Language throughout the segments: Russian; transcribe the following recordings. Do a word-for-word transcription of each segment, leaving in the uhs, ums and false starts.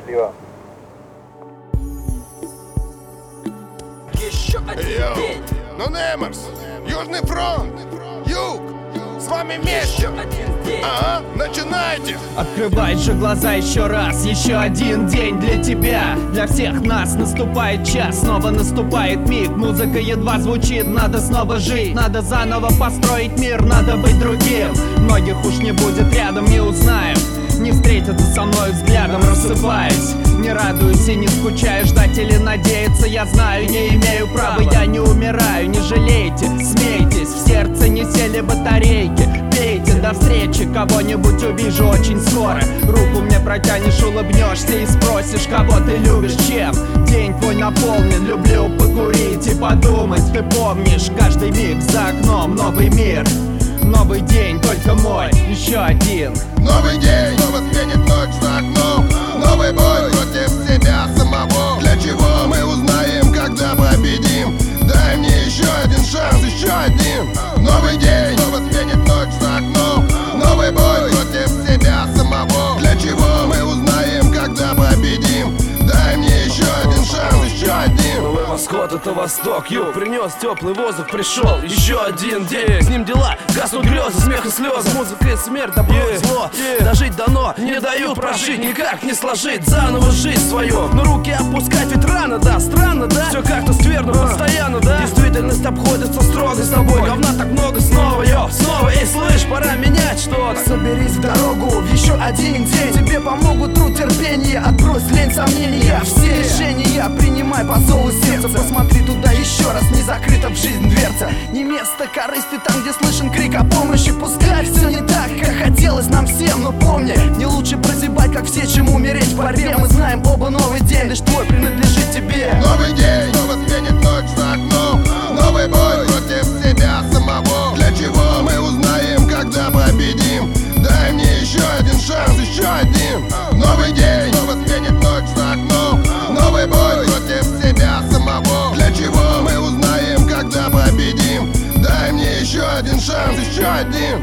Счастливо. Еще один Йоу, день. Нонеймерс, Южный фронт, Юг, с вами вместе. Один день. Ага, начинайте. Открывай же глаза еще раз, еще один день для тебя. Для всех нас наступает час, снова наступает миг. Музыка едва звучит, надо снова жить. Надо заново построить мир, надо быть другим. Многих уж не будет рядом, не узнаем. Не встретятся со мной взглядом, рассыпаюсь. Не радуюсь и не скучаю, ждать или надеяться я знаю, не имею права, я не умираю. Не жалейте, смейтесь, в сердце не сели батарейки. Пейте, до встречи, кого-нибудь увижу очень скоро. Руку мне протянешь, улыбнешься и спросишь, кого ты любишь, чем. День твой наполнен, люблю покурить и подумать. Ты помнишь, каждый миг за окном новый мир. Новый день, только мой, еще один. Новый день, снова сменит ночь за окном. Новый бой против себя самого. Для чего мы узнаем, когда победим? Дай мне еще один шанс, еще один. Новый день, снова сменит ночь за окном. Новый бой против себя самого. Для чего мы узнаем, когда победим? Дай мне еще один шанс, еще один. Новый восход — это восток, юг. Принес теплый воздух, пришел еще один день. С ним дела, гаснут грезы, смех и слезы. Музыка и смерть, добро и зло. Дожить дано, не дают прожить, никак не сложить заново жизнь свою. Но руки опускать ведь рано, да, странно, да? Все как-то скверно, постоянно, да? Действительность обходится строго с тобой. Говна так много снова, йо, снова, эй, слышь, пора менять что-то. Соберись в дорогу в еще один день. Тебе помогут труд, терпение, отбрось лень, сомнения. Все решения принимай по зову сердца. Посмотри туда еще раз, не закрыта в жизнь дверца. Не место корысти там, где слышен крик о помощи. Пускай все не так, как хотелось нам всем. Но помни, не лучше прозябать, как все, чем умереть в борьбе. Мы знаем оба, новый день лишь твой принадлежит тебе. Новый день, снова сменит ночь за окном. Новый бой против себя самого. Для чего мы узнаем, когда победим? Дай мне еще один шанс, еще один. Новый день, снова сменит ночь за окном. Новый бой против себя самого. Для чего мы узнаем, когда победим? Дай мне еще один шанс, еще один.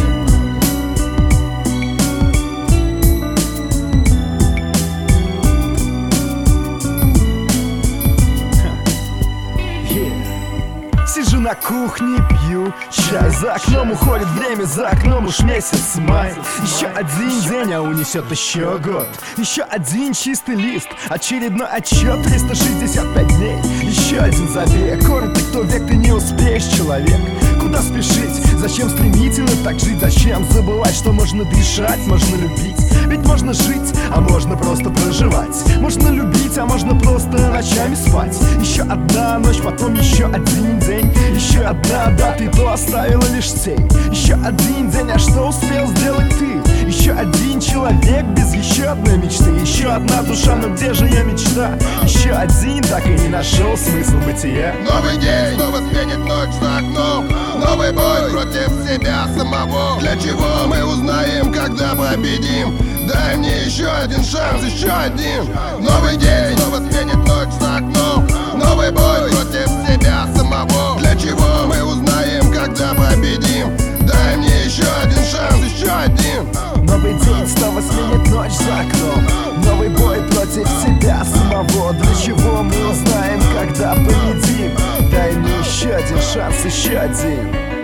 Сижу на кухне, пью чай. За окном уходит время, за окном уж месяц май. Еще один день, а унесет еще год. Еще один чистый лист, очередной отчет. Триста шестьдесят пять дней, еще один забег. Коротко, кто век, ты не успеешь, человек. Куда спешить? Зачем стремительно так жить? Зачем забывать, что можно дышать, можно любить? Ведь можно жить, а можно просто проживать. Можно любить, а можно просто ночами спать. Еще одна ночь, потом еще один день. Еще одна дата, и то оставила лишь тень. Еще один день, а что успел сделать ты? Еще один человек без еще одной мечты. Еще одна душа, но где же ее мечта? Еще один, так и не нашел смысл бытия. Новый день, снова сменит ночь за окном. Новый бой против себя самого. Для чего мы узнаем, когда победим? Дай мне еще один шанс, еще один. Новый день, снова сменит ночь за окном. Новый бой против себя самого. Для чего мы узнаем, когда победим? Дай мне еще один шанс, еще один. Новый день снова сменит ночь за окном. Новый бой против себя самого. Для чего мы узнаем, когда победим? Дай мне еще один шанс, еще один.